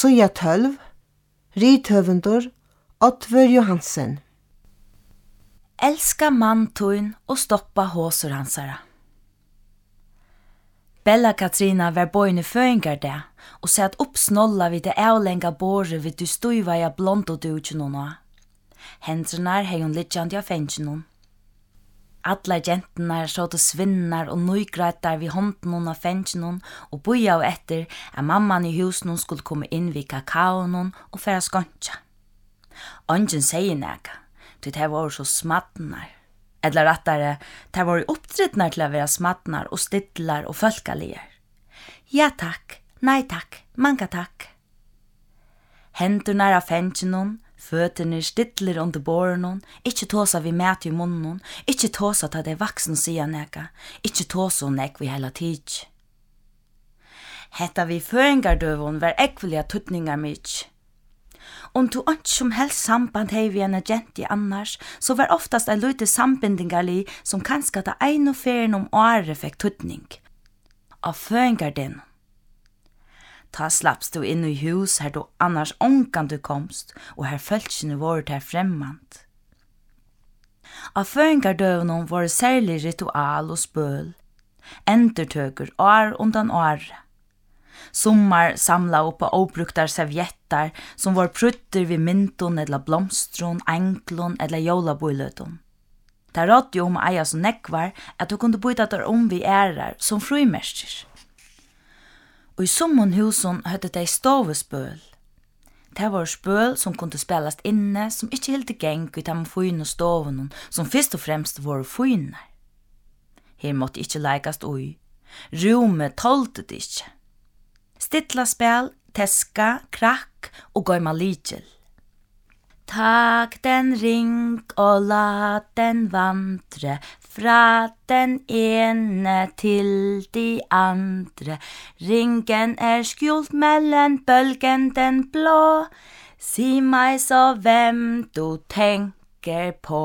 Suja 12, Rithöfundur, Oddvör Johansen. Elska mann tøyn og stoppa håsur hansara. Bella Katrina var boin i føingar det, og sett opp snolla vid det avlenga båret vid du stuivaja blondodugjennom. Hendrenar hei hun lidjandi av fengenon. Alla gentenar sådde svinnar og nøygreitar vid hånden av fengenon og boja av etter at mamman i husen skulle komme inn vid kakaonon og færa skontja. Ongen sier nega, det var så smattnar. Eller rettare, det var oppdrittnar til å være smattnar og stidlar og folkalier. Ja takk, nei takk, manga takk. Hendurnar av fengenon, føtene stidler under bårenon, ikkje tåsa vi mæt i munnen, ikkje tåsa ta det vaksen sida neka, ikkje tåsa nek vi hela tid. Hetta vi føringardøvun var ekvelia tuttningar mykje. Om du ikke som helst samband hei vi en agent i annars, så var oftast en lite sambindingarlig som kanskje ta ein og ferien om året fikk tuttning. Av føringar din. Ta slappst du inn i hus her du annars ongan du komst, og her følelsene vårt her fremmant. Av føringardøvene var særlig ritual og spøl, endertøker år undan året. Sommar samla upp på obruktar serviettar som var prutter vid mynton eller blomstron, enklon eller jolaboilöton. Det rådde jo om eia så nekvar at du kunde byta der vi ærar som frumester. Og i sommon husen høtte de stovespøl. Det var spøl som kunde spelast inne som ikkje helt geng ut av fyne og stoven som først og fremst var fyne. Her måtte ikkje leikast ui. Rummet tålte det ikkje. Stilla spel, teska, krakk og gøyma ligel. Takk den ring og la den vandre fra den ene til de andre. Ringen skjult mellom bølgen den blå. Si meg så hvem du tenker på.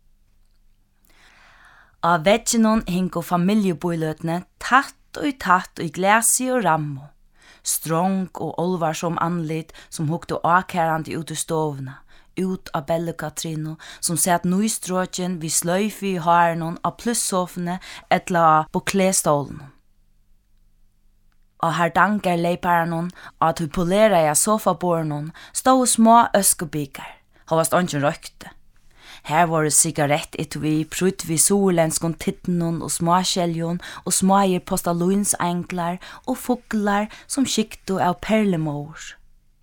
Av veggenon hinko familieboiløtene tatt og glasi og rammo. Strong og olvarsom anlit som hukte akærande ut i stovna, ut av Bella Katrino, som sett nøystråken vid sløyfi i haren av plussofene etla på klestolen. Og her danger leiparan at hun polera i sofabornen stod små øskebikar, havast ånden røkte. Her var det sigarett etui, prutt vid solenskon tittnon og småskjeljon og smågir postaloinsenklar og fuglar som skikto av perlemor.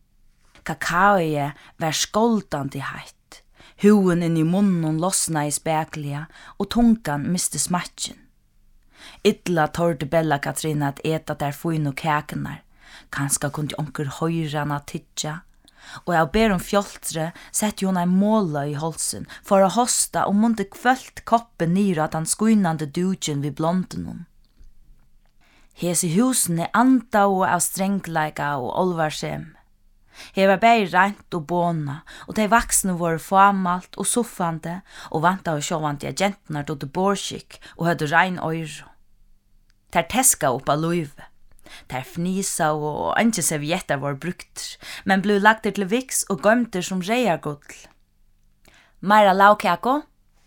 Kakaoie var skoldande heitt. Huen inn i munnen lossna i speklia og tungan miste smatjen. Illa torde Bella Katrina at eta der fuin og kakenar. Kanska kunde onker høyrana tidja. Og jeg ber fjoltre sett hun en måla i halsen for å hosta og måtte kvølt koppen nere at han skuinande dugen vid blonden. Hese husene anda og av strengleika og olvarsem. Her var bare rent og båna, og de vaksne var famalt og soffande, og vanta og sjåvant i agentene til borskikk og hadde rein øyre. Der teska opp av løyve. Der fnisa og ikke servietter var brukt, men ble lagt til viks og gømter som reiargodl. Meira laukako?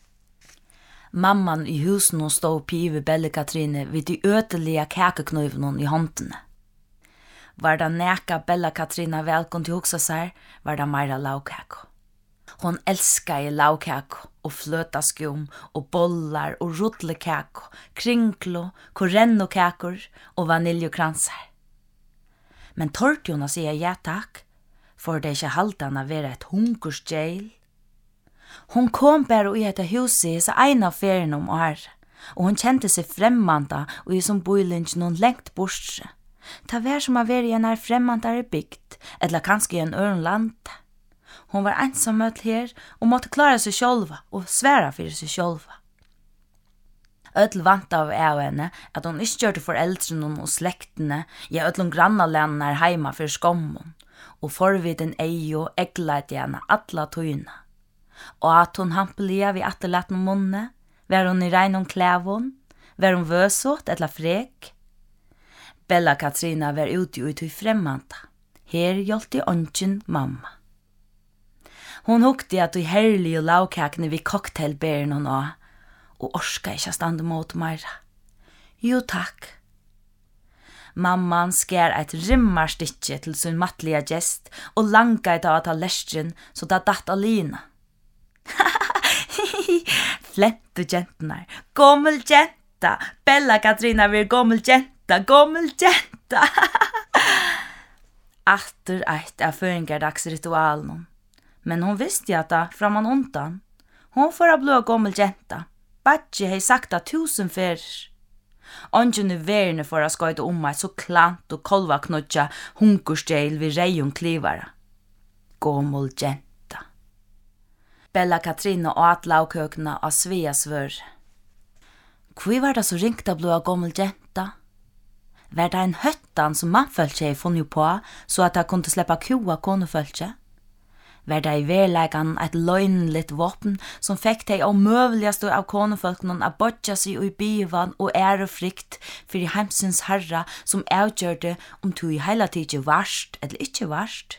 Mamman i husen stod pive Bella Katrine vid de ødelige kakeknøyvene i håndene. Var det neka Bella Katrina velkommen til hoksa seg, var det meira laukako. Hon elskar i laukako og fløtaskum og bollar og ruttlekako, kringlo, korennokakor og vaniljokransar. Men tårt hun å si ja takk, for det ikke haltande være et hungersjail. Hon kom bare i etter huset i seg ena ferien om året, og hon kjente seg fremmanda og i som boilingen noen lengt bortre. Det var som å være i en fremmandare bygd, eller kanskje i en øren land. Hon var ensammøtt her og måtte klare seg sjølva og svære for seg sjølva. Ødel vant av henne at hon ikke gjørte foreldrene og slektene, ja ødlom grannalene heima for skommen, og forviden og eggleit henne atla tøyna. Og at hon hampelia vid atterlatten munne, var hon i regn klævon, var hon vøsåt eller frek. Bella Katrina var ute ut i fremmanta. Her hjelpte åndsjen mamma. Hon hukte at de herlige lavkakene vid cocktailbæren og nå, og orska ikke stande mot meira. Jo, takk. Mamman skær et rimmarstikke til sin mattelige gest og langa et av at ha lestren så det datt alina. Flente gentene. Gommel jenta. Bella Katrina vil gommel jenta. Gommel jenta. Atter eit av føringardagsritualen. Men hon visste at da framan undan. Hon får a blå gommel jenta. Badje hei sagt det 1000 ferir. Ongen i verene for a skoite meg så klant og kolva knudja hunkersteil vid reion klivara. Gommel jenta. Bella Katrina og at laukøkene av Svea svør. Hvor var det så ringte blå gommel jenta? Var det en høttan som mannfølge hei funnet på så at jeg kunne slippe kua konefølge? Var det i verlegan et løgnligt våpen som fikk de omøveligste av konefolkene å bodja seg i bivan og ærefrykt for i heimsins herra som avgjørte om du i hele tiden varst eller ikke varst?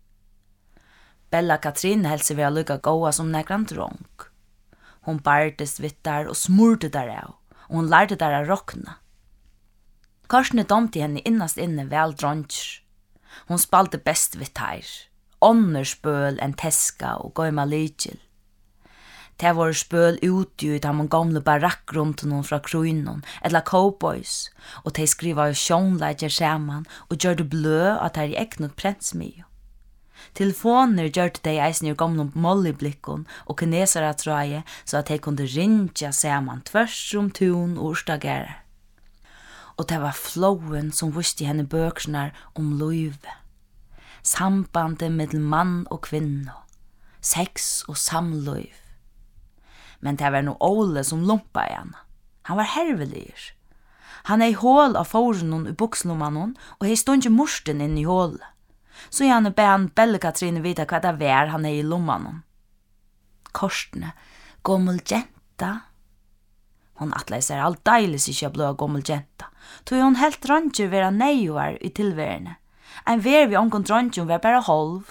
Bella Katrine helse var lukka gåa som negran drong. Hon bardes vittar og smurte der av, og hon lærte der å rokna. Korsne domte henne innast inne vel dronger. Hon spalte best vittar. Ånderspøl enn teska og gøyma lykil. Det var spøl utgjut av man gamle barakk rundt noen fra Kruinon, eller cowboys, og de skriva jo sjånleidjer saman og gjør det blø at det er eknot prensmio. Telefoner gjør det eisen i gamle mollyblikkon og kinesere trøye så at de kunne rinja saman tvers tun og urstagere. Og det var flowen som visste henne bøksnar om løyve. Sambandet mellom mann og kvinne, sex og samløyv. Men det var no Ole som lumpa i henne. Han var herveliger. Han i hål av forunnen i bukslommannen, og hei stod ikke morsten inn i hålet. Så gjerne be han Belle Katrine vite hva det var han i lommannen. Korsene, gommel jenta. Hon atleis alt deilig ikke blå gommel jenta, tog hon helt ranger være neivar i tilværende. Ein ver vi omgånd dronjum var bare holv.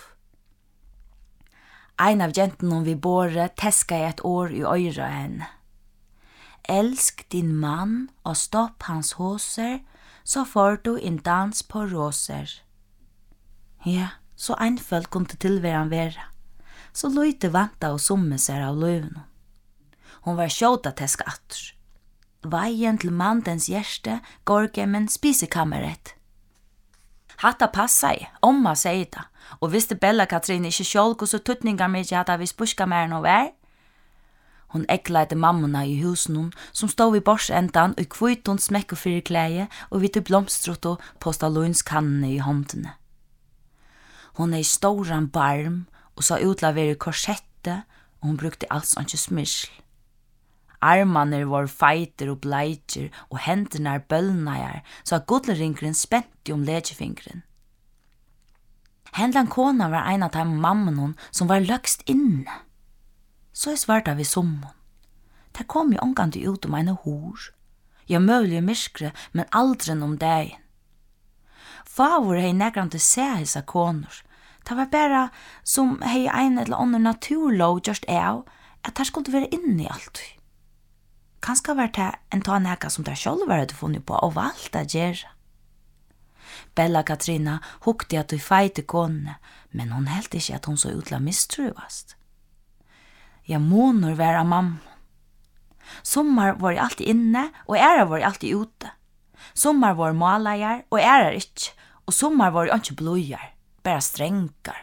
Ein av jentene vi båre teska i et år i øyre henne. Elsk din mann og stopp hans håser, så får du en dans på roser. Ja, så einfølt kunne tilværen være. Så løyte vanta og summe seg av løvene. Hon var sjåta teska atter. Veien til mandens hjerte går gemmen spisekammeret. Hatta passa i, omma sier det, og visste Bella Katrine ikke sjål hvordan tuttningar mykje hadde vi spuska mer enn å være. Hon ekleide mammona i husen som stod i borsendan og kvitton smekk og fyrkleie og vidt blomstrot og postalonskannene i håndene. Hon i storan barm og sa utlavere korsette og hon brukte alls ikke smyrsel. Armarna var feiter og bleitjer, og hendene bølnajar, så at godleringren spente om ledjefingren. Hendlan kona var en av de mammen som var løgst inne. Så svarta vi sommon. Der kom jo omgant ut om en hor. Jeg møvlig myskre, men aldri om dagen. Favor hei negrant til se hisa koner. Det var bare som hei en eller annen naturlov just av, at der skulle være inne i alt. Kanskje var det en ta neka som der selv var det funnet på og valgte å gjøre. Bella Katrina hukte at du feite kone, men hon helt ikke at hon så utla mistruvast. Jeg måner være mamma. Sommar var jeg alltid inne, og æra var jeg alltid ute. Sommar var malager, og æra ikke, og sommar var jeg ikke bløyer, bare strengar.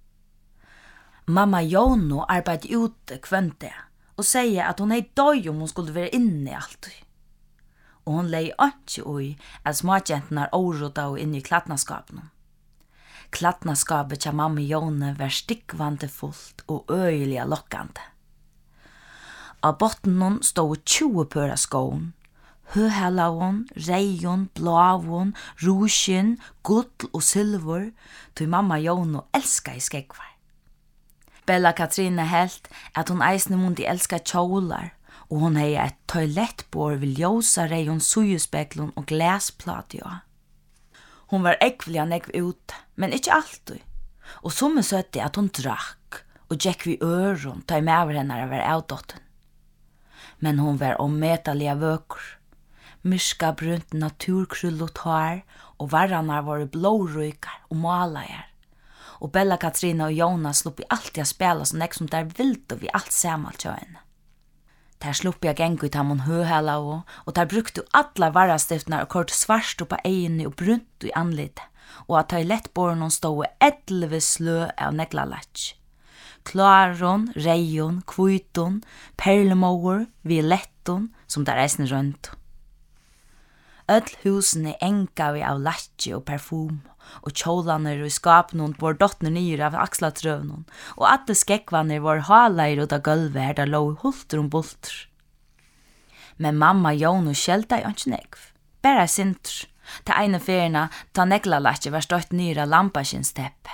Mamma Jono arbeidde ute kvønte, og sier at hon døy om hun skulle være inne i alt. Og hon lei ikke ui at småkjentene årota og inne i kladnaskapen. Kladnaskapet til mamma Jone var stikkvante fullt og øyelig lokkande. Av botten stod 20 pøra skån, høhelaven, reion, blavon, rusjen, gull og silver, til mamma Jone elska i skekvar. Bella Katrine helt at hon eisne mundi elska kjolar, og hon hei et toalettbord ved ljósa reion sujuspeklun og glasplatia. Hon var ekvelig nekv ut, men ikke alltid. Og som søtte at hon drakk, og gikk vi øron, ta i med henne var avdotten. Men hon var ometalige vøker. Myrska brunt naturkrullet hår, og varranar var blårøykar og malager. Og Bella Katrina og Jonas slupp i alltid å spela som nek som der vilt og vi alt samalt kjøyne. Der slupp jeg gengu i tamon høhela og der brukte alla varrastiftene og kort svarst på egene og brunt i anlite, og at toalettbornen stod 11 slø av neglalatsk. Klaron, reion, kviton, perlemåer, violetton, som der eisne rønt. Öll husene enga vi av latje og parfum, og kjolaner og skapnån var dottner nyer av akslatrøvnån, og alle skekvaner var halair ut av gulvet her der lå hulter bulter. Men mamma Jon og skjelta i ikke negv, bare sintr, til ene ferina ta neglalatje var stått nyer av lampakinsteppe.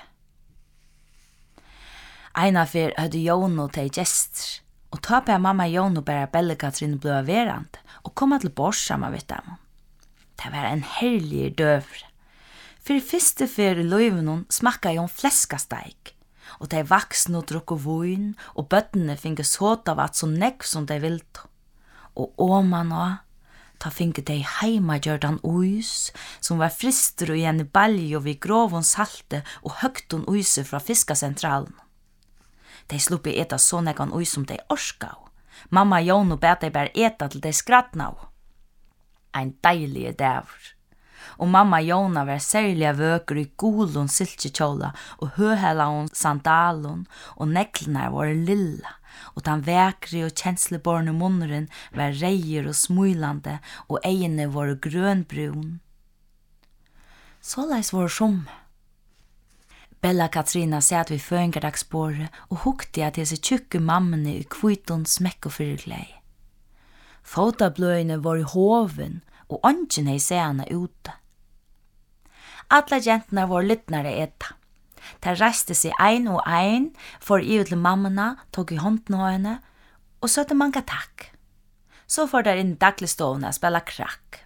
Eina fer hadde Jon og til gestur, og ta på mamma Jon og bare Bella Katrin ble verand, og kom til borsamma vidt dem. Det var en herlig døvre. For første fer i løyvenen smakka jeg fleskasteik, og de vaksne drukket vin, og bøttene finge såtavatt så nekv som de vilt. Og åman og, ta finge de heimagjørdan uis, som var frister og igjen i balje og vi grovon salte og høgton uise fra fiskasentralen. De slupp i eta så nekvan uis som de orska av. Mamma Jon og bet de bare eta til de skrattna av. Ein deilig dæver. Og mamma Jona var særlig vøker i golon silkekjola og høhelaon sandalon, og neklene var lilla, og den vekre og kjensleborne munneren var reier og smulande, og egene var grønbrun. Såleis var som. Bella Katrina satt ved føyngardagsbordet og hukte at disse tjukke mammene i kviton smekk og fyrklei. Fotabløyene var i hoven, og ånden hei seana ute. Alla jentene var littnare etta. De reiste seg ein og ein, for i til mammana, tog i hånden av henne, og søtte mange takk. Så får der inn dagligstående å spela krakk.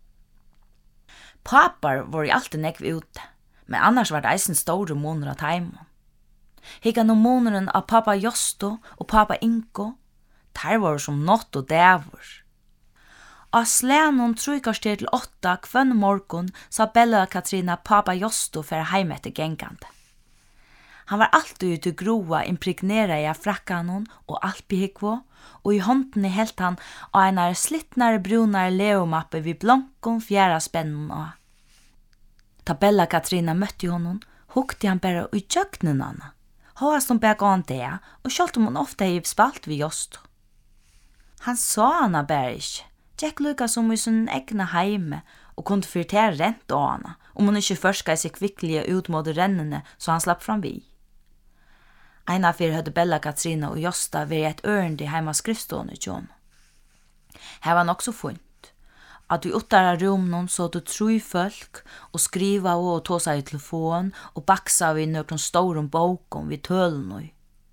Papar var i alltid nekv ute, men annars var det eisen store måneder av teimen. Hikka no måneden av pappa Josto og pappa Inko, der var som nått og dævor. Av slænon 7:45 kvønn morgon sa Bella Katrina pappa Josto for heim etter gengande. Han var alltid ute groa impregnera i frakkanon og alpihikvo, og i hånden helt han av en slittnare brunare leomappe vid blankon fjæra spennon av. Ta Bella Katrina møtte honom, hukte han bare i tjøknen anna. Håast hon bæg an det, og kjalt om hon ofte hei spalt vid Josto. Han sa hana bare ikke, Jack lukka som i sin egna heime, og kunne fyrtere rent av hana, om hon ikke førska i seg kvikklige ut mot rennene, så han slapp fram vi. Eina fyr hødde Bella Katrina og Josta ved et ørende heima skriftstående tjån. Her var nok så funnt, at vi uttara rumnon så du 3 folk, og skriva og ta seg i telefon, og baksa vi nøkron storum bokom vi tølen og.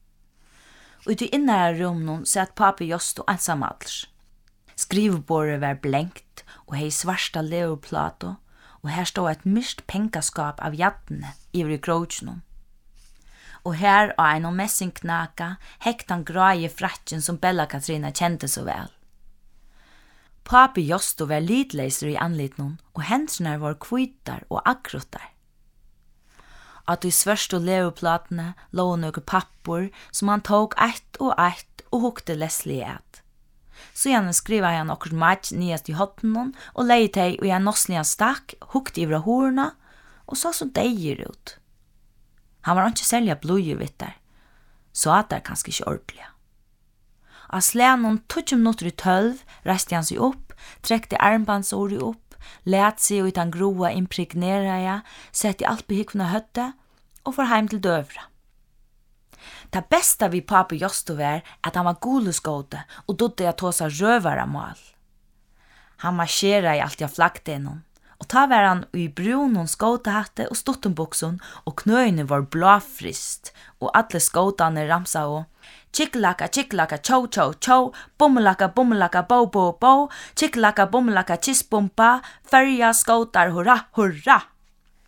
Og i innere rumnon sett papi Josto ensamallers. Skrivebordet var blenkt og hei svarsta leoplato, og her stod et myrst pengaskap av jattene i gråtsjnum. Og her av en messingknaka hekt han graie fratjen som Bella Katrina kjente så vel. Papi Josto var lidleiser i anlitnum, og hendene var kvitar og akrotar. At de svørste leoplatene lå noen pappor som han tok ett og hukte leslig et. Så gjerne skriva han okkur match nyast i hotten og leie teg og jeg nossliga stakk, hukte ivra horna og så som deir ut. Han var ikke selja blodje vittar, så at det er kanskje ikke ordentlig. Av slænon 20 minutter i 12 reiste han seg opp, trekte armbandsåret opp, let seg ut han groa impregnera jeg, sette alt på hikvna høtte og for heim til døvra. Det beste vi pappa Josto var at han var goleskåte og dodde jeg tåsa røvara mal. Han marsjera i alt jeg flagte innom, og ta var han i brunon skåtehatte og stuttenbukson, og knøyene var blåfrist, og alle skåtane ramsa og Chiklaka, chiklaka, chow, chow, chow, bummelaka, bummelaka, bo, bo, bo, chiklaka, bummelaka, chispumpa, ferja, skåtar, hurra, hurra.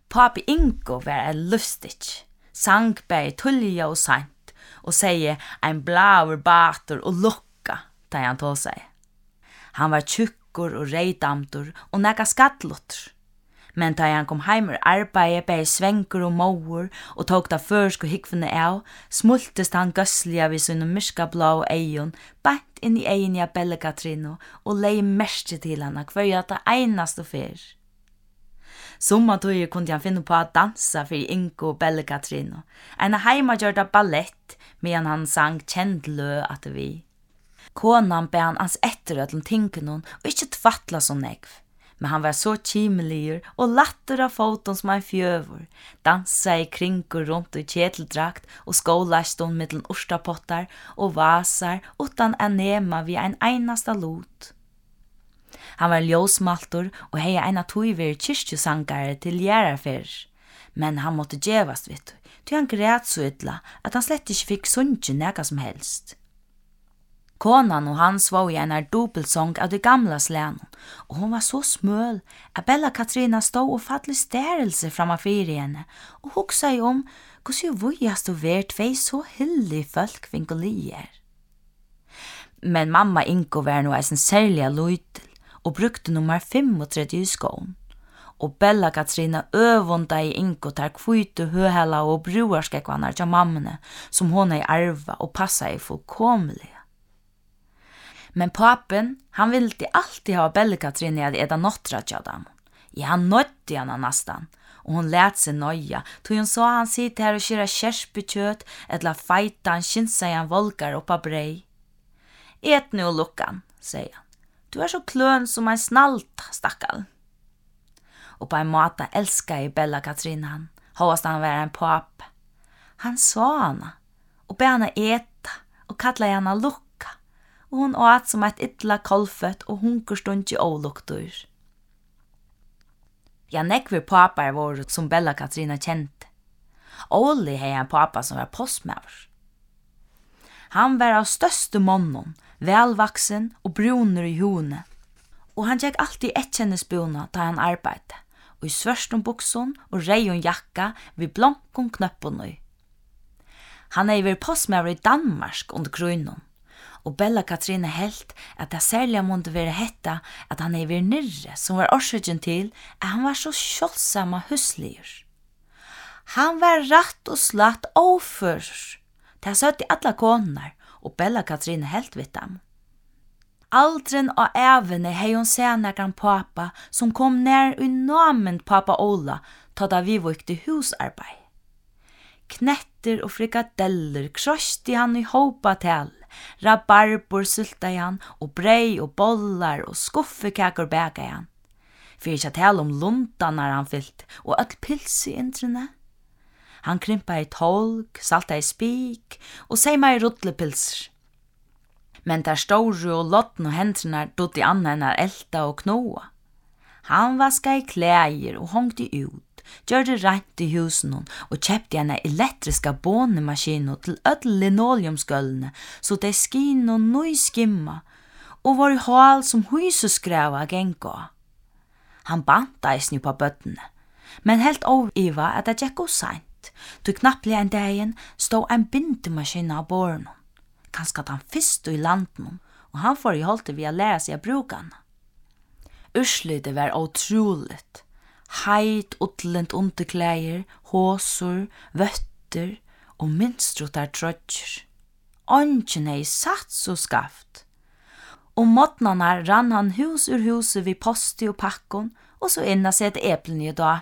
Papi Ingo var lustig. Sang bei tulja og sant, og sier ein blauer bater og lukka, da han tog seg. Han var tjukkur og reidamtur og nekka skattlutter. Men da han kom heim arbeid bei svenker og mauer og tok da førsk og hikvene av, smultest han gøssliga vid sine myrska blå eion, bant inn i egin i Belle Katrino og lei merke til henne hver det einaste fyr. Sommartøyer kunne han finne på å dansa for Ingo og Belle Katrino. En heimagjørda ballett, medan han sang kjent lø at vi. Konan be han ans etterødlen tinkenon og ikke tvattla som negv. Men han var så kimelier og latter av foton som en fjøver, dansa i krinker rundt i kjeteldrakt og skålaston mittlen orstapottar og vasar utan nema vid en einasta lot. Han var ljósmaltur og hei eina tuiver kyrkjusangare til gjerarfer, men han måtte djevast vitt, ty han græt så ydla at han slett ikke fikk sunnkje nega som helst. Konan og han svå i en dubbelsång av de gamla slänon, og hon var så smøl at Bella Katrina stod og fattelig stærelse framafyr henne, og hugsa i om hvordan jo vujast og vært vei så hillig folk vinkolier. Men mamma Ingo var nå eisen særlig lojtel, og brukte nummer 35 i skån. Og Bella Katrina øvunda i Ingo tar kvite høhella og bruarskekvannar til mammene, som hon ei arva og passa i fullkomlig. Men papen, han ville alltid ha Belle Katrina at eda nottra tja dem. Ja, han nødde henne nastan, og hon lät seg nøya, tog hun så han sitte her og kjøra kjerspekjøt, etla feita han kinsa i en volgar oppa brei. Et nu lukkan, sier han. Du så kløn som en snalta, stakkal. Og på en måte elskar jeg Bella Katrina han, hovast han være en pap. Han sa henne, og be henne eta, og kalla henne lukka, og hun åt som et ytla kolfet og hunkerstund i åluktur. Ja, nekver papar var som Bella Katrina kjente. Åli hei en papa som var postmæver. Han var av største månen, velvaksen og bruner i hone, og han gikk alltid etkjennesbuna da han arbeidde, og i svørstum bukson og reion jakka vid blankon knøppon i. Han vært postmæver i Danmark under grunnen, og Bella Katrina helt at det særlig måtte være hetta at han vært nirre, som var årsøkjen til at han var så kjølsama huslier. Han var ratt og slatt overfører. Det søtt i alle koner, og Bella Katrina helt vidt dem. Aldren og evene hei hun senere pappa som kom nær i namen pappa Ola ta da vi vukte husarbeid. Knetter og frikadeller krøste han i hopa til, rabarbor sylta han, og brei og bollar og skuffekakor bæga han. For ikke tale om lunta når han fyllt, og alt pils i intrene. Han krympa i tolk, salta i spik, og seima i rutlepilser. Men der store og lotten og hendrene dott i annan elta og knoa. Han vaska i klæger og hongte ut, gjørte rent i husen og kjøpte en elektriska bånemaskino til ødel linoleumsgøllene, så de skin og nøy skimma, og var i hal som huseskreva genga. Han banta i snu på bøttene, men helt oviva at det gikk seint. Du knapplig en dagen stod en bindemaskina av båren. Kanskje at han fyrst i landen, og han får i holdt ved å lære seg å bruke han. Urslydet var utroligt. Heit, utlent underklæger, håsor, vøtter og minstrutar trøtjer. Ånden er satt så skaft. Om måtnarna rann han hus ur huset vid posti og pakkon, og så inna seg et eplene i dag.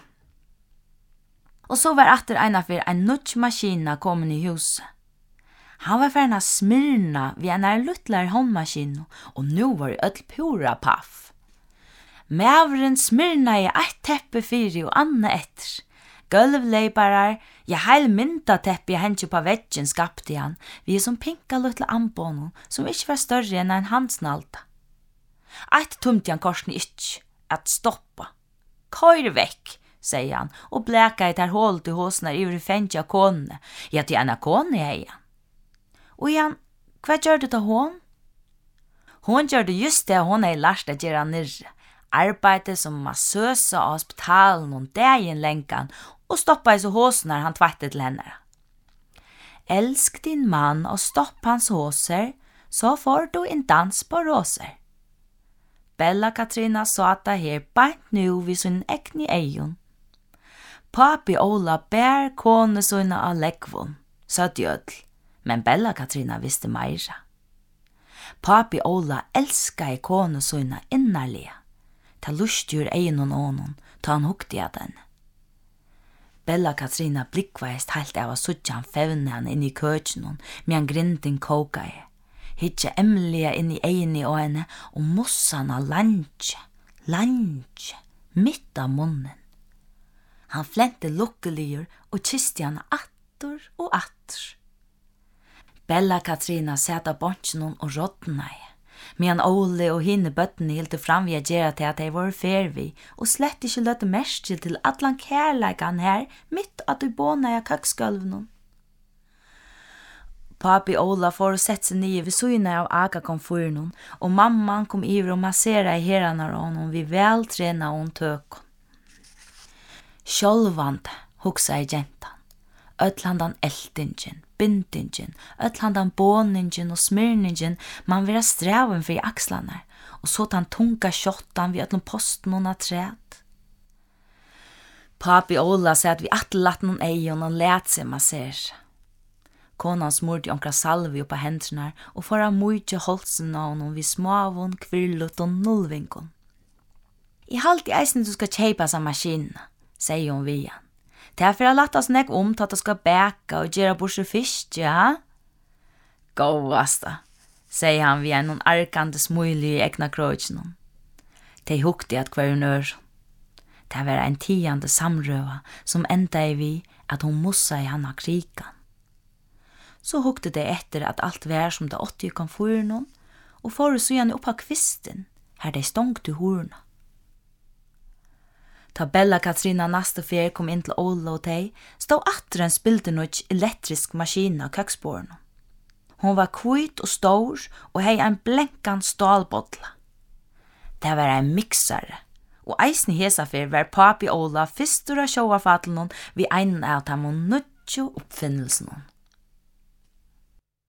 Og så var atter en nutsch maskina kommen i huset. Han var ferdig smirna vid en luttlar håndmaskino, og nu var det öll pura paff. Mævren smirna i ett teppe fyri og anna etter. Gulvleiparar, ja heil mynda teppe i hentje på veggen skapte han, vi som pinka luttla ambono, som ikkje var større enn en handsnalta. Eit tumte han korsen ikkje, at stoppa. Køyre vekk, sier han, og bleka i ter hål til håsner i fengja kone. Ja, til en kone, hei han. Og igjen, hva gjør det til hon? Hon gjør det just det hon lært at gjøre nirre. Arbeidde som massøsa av hospitalen og dagen lenkan og stoppa i så håsen når han tvættet til henne. Elsk din mann og stopp hans håser, så får du en dans på roser. Bella Katrina sa det her bant nu vid sin ekne egen. Papi Ola bær kone sina av leggvån, sa djødl, men Bella Katrina visste meira. Papi Ola elskade kone sina innarliga. Ta lustgjur egen og ånon, ta han hukte av den. Bella Katrina blikkveist helt av å suttja han fevne han inn i køkjenon, med han grindin kokae. Hitja Emilia inn i egni og henne, og mossana lange, mitt av munnen. Han flente lukkeligur og kiste han atter og atter. Bella Katrina sette av bonchenon og rådna i, medan Ole og hine bøttene hilte fram ved å gjøre til at de var ferdig, og slett ikke løtte mest til atlan kærleikan her, mitt at du båna i køksgulvnen. Papi Ola får å sette seg nye ved søgene av aga-komfurnen, og mamman kom iver og massera i herene av honom vid veltrena og tøk. Sjølvande, hugsa i gentan. Ötlandan eltingen, bindingen, ötlandan båningen og smyrningen, man vera stræven for i akslanar, og så tan tunga kjottan vid ötlun posten og træd. Papi Ola sier at vi atlatt noen eion og let seg massere. Konan smurte onkra salvi oppa hendrene og fara mykje holsen av honom vid smavon, kvirlut og nullvinkon. I halt i eisen du skal kjeipa sa maskinna, sier hun vi han. Det er for å latt oss nek om til at du skal bæka og gjøre borse fisk, ja? Gåvasta, sier han vi en arkande smulig i egna krøtjen. De hukte at hver ør. Det var en tiende samrøva som enda i vi at hun mussa i hana krikan. Så hukte det etter at alt var som det 80 kom for noen, og for så gjerne opp av kvisten, her de stongte horna. Ta Bella Katrina neste fer kom inn til Ola og teg, stod atter en spildenoch elektrisk maskin av køksborene. Hon var kvitt og stor, og hei en blenkan stålbotla. Det var en mixare, og eisen i hesafer var papi Ola fyrstur av sjåafatelen vi einen av dem og nødjo oppfinnelsen.